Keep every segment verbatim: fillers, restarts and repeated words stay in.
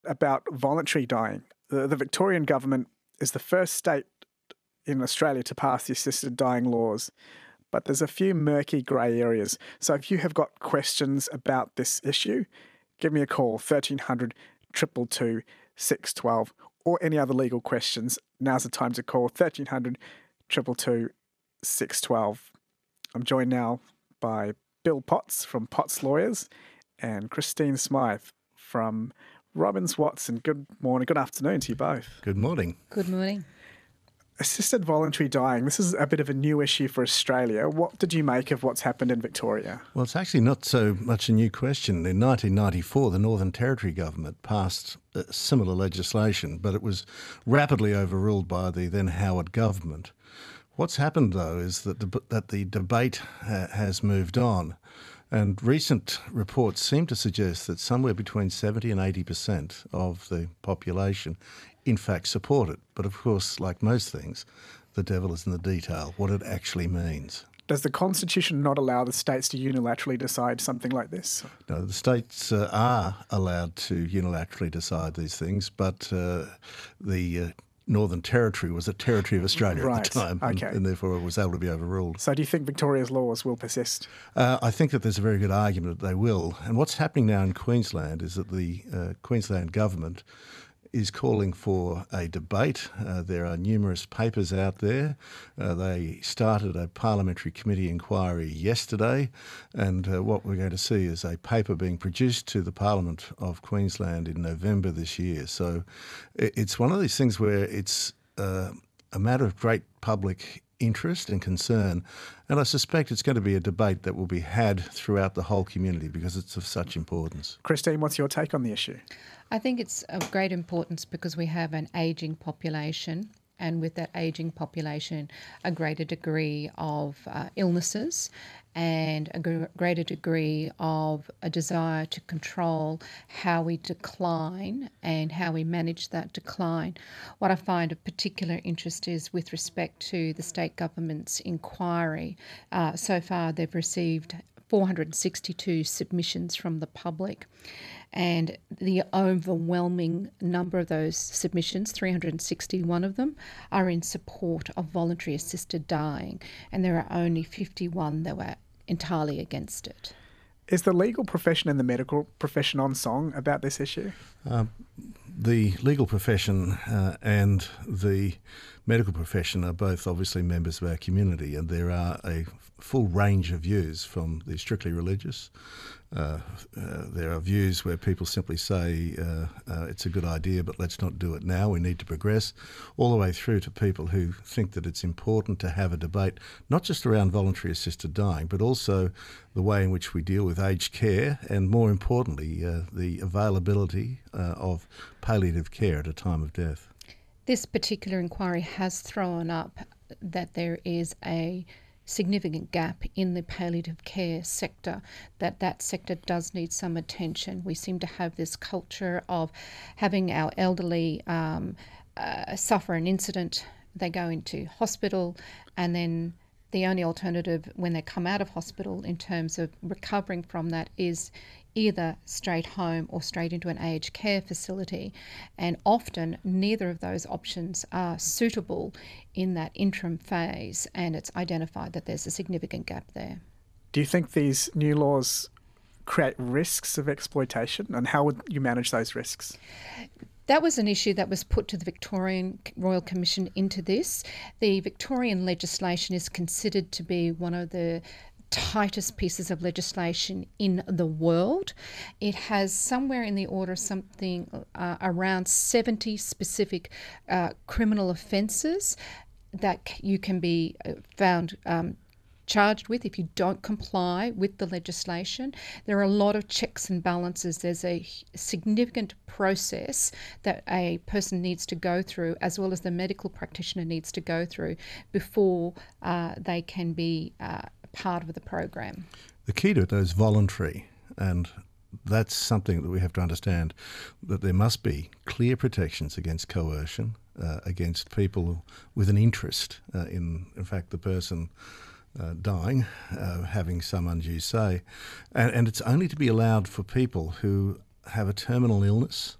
about voluntary dying. The, the Victorian government is the first state in Australia to pass the assisted dying laws, but there's a few murky grey areas. So if you have got questions about this issue, give me a call, thirteen hundred, two two two, six one two, or any other legal questions. Now's the time to call, thirteen hundred, two two two, six one two. I'm joined now by Bill Potts from Potts Lawyers and Christine Smythe from Robbins Watson. Good morning, good afternoon to you both. Good morning. Good morning. Assisted voluntary dying, this is a bit of a new issue for Australia. What did you make of what's happened in Victoria? Well, it's actually not so much a new question. In nineteen ninety-four, the Northern Territory government passed uh, similar legislation, but it was rapidly overruled by the then Howard government. What's happened, though, is that the, that the debate uh, has moved on. And recent reports seem to suggest that somewhere between seventy and eighty percent of the population in fact support it. But of course, like most things, the devil is in the detail, what it actually means. Does the Constitution not allow the states to unilaterally decide something like this? No, the states uh, are allowed to unilaterally decide these things, but uh, the uh, Northern Territory was a territory of Australia right. at the time, okay. and, and therefore it was able to be overruled. So do you think Victoria's laws will persist? Uh, I think that there's a very good argument that they will. And what's happening now in Queensland is that the uh, Queensland government is calling for a debate. Uh, there are numerous papers out there. Uh, they started a parliamentary committee inquiry yesterday, and uh, what we're going to see is a paper being produced to the Parliament of Queensland in November this year. So it's one of these things where it's uh, a matter of great public interest and concern, and I suspect it's going to be a debate that will be had throughout the whole community because it's of such importance. Christine, what's your take on the issue? I think it's of great importance because we have an ageing population, and with that ageing population, a greater degree of uh, illnesses and a gr- greater degree of a desire to control how we decline and how we manage that decline. What I find of particular interest is with respect to the state government's inquiry. Uh, so far, they've received four hundred sixty-two submissions from the public. And the overwhelming number of those submissions, three hundred sixty-one of them, are in support of voluntary assisted dying. And there are only fifty-one that were entirely against it. Is the legal profession and the medical profession on song about this issue? Um, the legal profession uh, and the medical profession are both obviously members of our community, and there are a full range of views from the strictly religious. Uh, uh, there are views where people simply say uh, uh, it's a good idea, but let's not do it now, we need to progress, all the way through to people who think that it's important to have a debate, not just around voluntary assisted dying, but also the way in which we deal with aged care and, more importantly, uh, the availability uh, of palliative care at a time of death. This particular inquiry has thrown up that there is a significant gap in the palliative care sector, that that sector does need some attention. We seem to have this culture of having our elderly um, uh, suffer an incident, they go into hospital, and then the only alternative when they come out of hospital in terms of recovering from that is either straight home or straight into an aged care facility. And often neither of those options are suitable in that interim phase, and it's identified that there's a significant gap there. Do you think these new laws create risks of exploitation, and how would you manage those risks? That was an issue that was put to the Victorian Royal Commission into this. The Victorian legislation is considered to be one of the tightest pieces of legislation in the world. It has somewhere in the order of something uh, around seventy specific uh, criminal offences that you can be found um, charged with if you don't comply with the legislation. There are a lot of checks and balances. There's a significant process that a person needs to go through, as well as the medical practitioner needs to go through before uh, they can be uh, part of the program. The key to it is voluntary, and that's something that we have to understand, that there must be clear protections against coercion, uh, against people with an interest uh, in, in fact, the person uh, dying, uh, having some undue say. And, and it's only to be allowed for people who have a terminal illness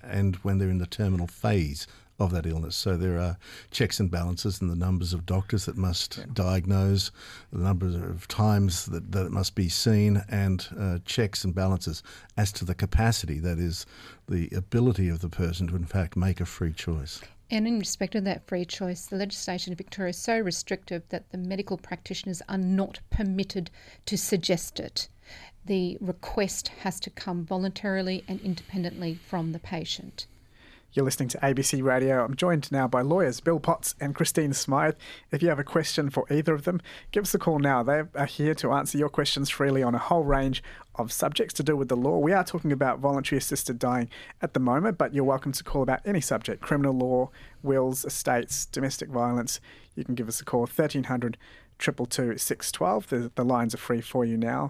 and when they're in the terminal phase of that illness. So there are checks and balances in the numbers of doctors that must yeah. diagnose, the number of times that, that it must be seen, and uh, checks and balances as to the capacity, that is, the ability of the person to in fact make a free choice. And in respect of that free choice, the legislation in Victoria is so restrictive that the medical practitioners are not permitted to suggest it. The request has to come voluntarily and independently from the patient. You're listening to A B C Radio. I'm joined now by lawyers Bill Potts and Christine Smythe. If you have a question for either of them, give us a call now. They are here to answer your questions freely on a whole range of subjects to do with the law. We are talking about voluntary assisted dying at the moment, but you're welcome to call about any subject: criminal law, wills, estates, domestic violence. You can give us a call, thirteen hundred, two two two, six one two. The, the lines are free for you now.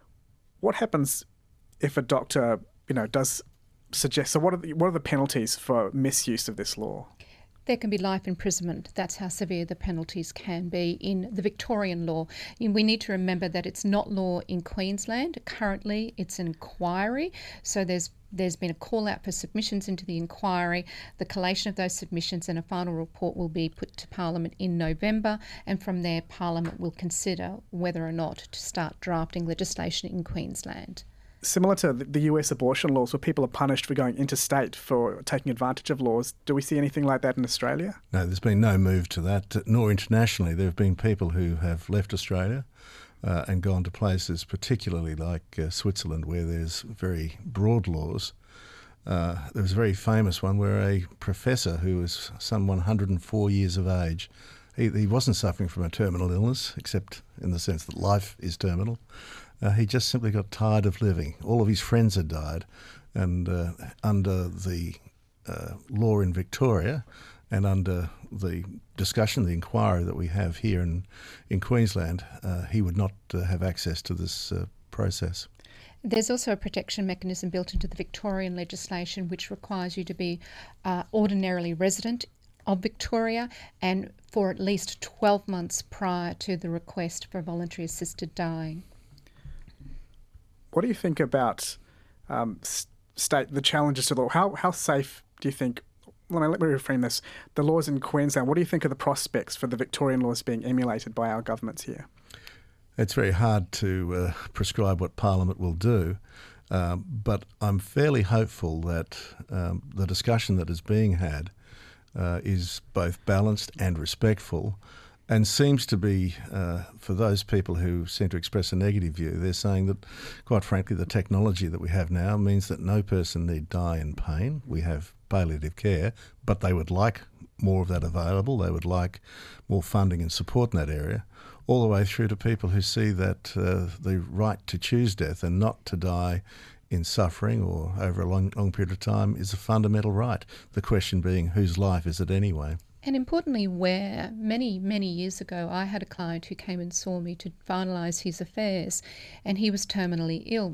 What happens if a doctor, you know, does suggest, so what are the, what are the penalties for misuse of this law? There can be life imprisonment. That's how severe the penalties can be in the Victorian law. We need to remember that it's not law in Queensland. Currently, it's an inquiry. So there's there's been a call out for submissions into the inquiry. The collation of those submissions and a final report will be put to Parliament in November, and from there Parliament will consider whether or not to start drafting legislation in Queensland. Similar to the U S abortion laws, where people are punished for going interstate for taking advantage of laws, do we see anything like that in Australia? No, there's been no move to that, nor internationally. There have been people who have left Australia uh, and gone to places, particularly like uh, Switzerland, where there's very broad laws. Uh, there was a very famous one where a professor who was some one hundred four years of age, he, he wasn't suffering from a terminal illness, except in the sense that life is terminal. Uh, he just simply got tired of living. All of his friends had died, and uh, under the uh, law in Victoria and under the discussion, the inquiry that we have here in, in Queensland, uh, he would not uh, have access to this uh, process. There's also a protection mechanism built into the Victorian legislation which requires you to be uh, ordinarily resident of Victoria and for at least twelve months prior to the request for voluntary assisted dying. What do you think about um, state the challenges to the law? How how safe do you think? Let me, let me reframe this. The laws in Queensland. What do you think are the prospects for the Victorian laws being emulated by our governments here? It's very hard to uh, prescribe what Parliament will do, um, but I'm fairly hopeful that um, the discussion that is being had uh, is both balanced and respectful. And seems to be, uh, for those people who seem to express a negative view, they're saying that, quite frankly, the technology that we have now means that no person need die in pain. We have palliative care, but they would like more of that available. They would like more funding and support in that area, all the way through to people who see that uh, the right to choose death and not to die in suffering or over a long, long period of time is a fundamental right. The question being, whose life is it anyway? And importantly, where many, many years ago, I had a client who came and saw me to finalise his affairs, and he was terminally ill.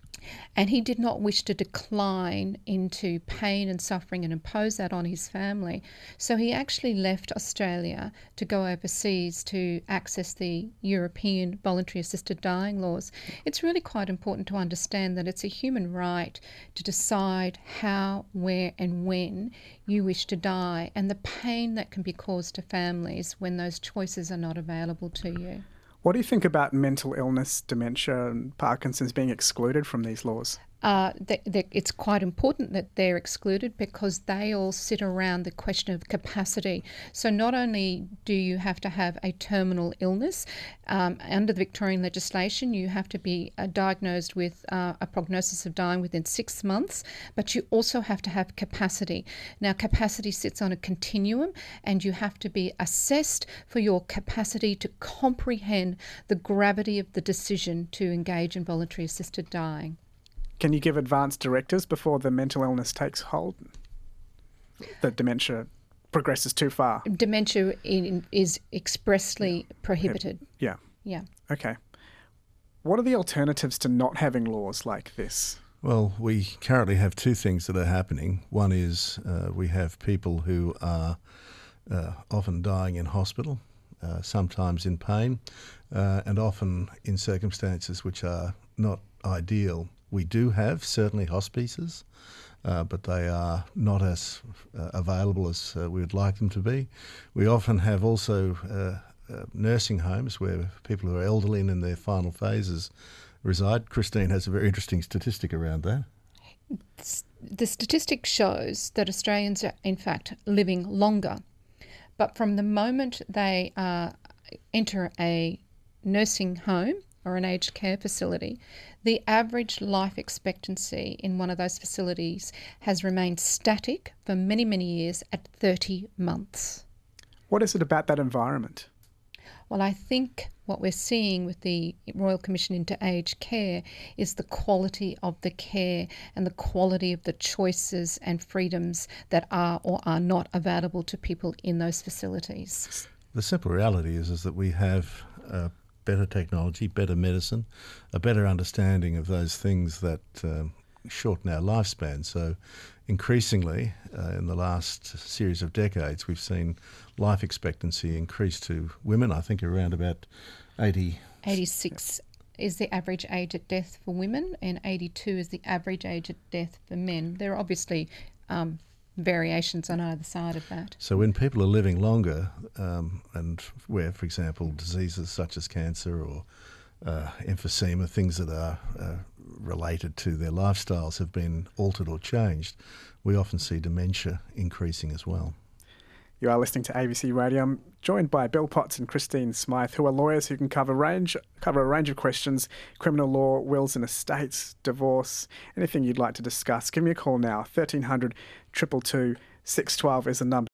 And he did not wish to decline into pain and suffering and impose that on his family. So he actually left Australia to go overseas to access the European voluntary assisted dying laws. It's really quite important to understand that it's a human right to decide how, where and when you wish to die, and the pain that can be caused to families when those choices are not available to you. What do you think about mental illness, dementia and Parkinson's being excluded from these laws? Uh, they, they, it's quite important that they're excluded because they all sit around the question of capacity. So not only do you have to have a terminal illness, um, under the Victorian legislation you have to be uh, diagnosed with uh, a prognosis of dying within six months, but you also have to have capacity. Now capacity sits on a continuum and you have to be assessed for your capacity to comprehend the gravity of the decision to engage in voluntary assisted dying. Can you give advance directives before the mental illness takes hold? That dementia progresses too far? Dementia in, is expressly yeah. prohibited. Yeah. Yeah. Okay. What are the alternatives to not having laws like this? Well, we currently have two things that are happening. One is uh, we have people who are uh, often dying in hospital, uh, sometimes in pain, uh, and often in circumstances which are not ideal. We do have certainly hospices, uh, but they are not as uh, available as uh, we would like them to be. We often have also uh, uh, nursing homes where people who are elderly and in their final phases reside. Christine has a very interesting statistic around that. The statistic shows that Australians are in fact living longer, but from the moment they uh, enter a nursing home or an aged care facility, the average life expectancy in one of those facilities has remained static for many, many years at thirty months. What is it about that environment? Well, I think what we're seeing with the Royal Commission into Aged Care is the quality of the care and the quality of the choices and freedoms that are or are not available to people in those facilities. The simple reality is, is that we have uh, better technology, better medicine, a better understanding of those things that um, shorten our lifespan. So increasingly, uh, in the last series of decades, we've seen life expectancy increase to women, I think around about eighty. eighty-six is the average age at death for women, and eighty-two is the average age at death for men. There are obviously um, variations on either side of that. So when people are living longer, um, and where, for example, diseases such as cancer or uh, emphysema, things that are uh, related to their lifestyles have been altered or changed, we often see dementia increasing as well. You are listening to A B C Radio. I'm joined by Bill Potts and Christine Smythe, who are lawyers who can cover range cover a range of questions: criminal law, wills and estates, divorce, anything you'd like to discuss. Give me a call now. thirteen hundred, two two two, six one two is the number.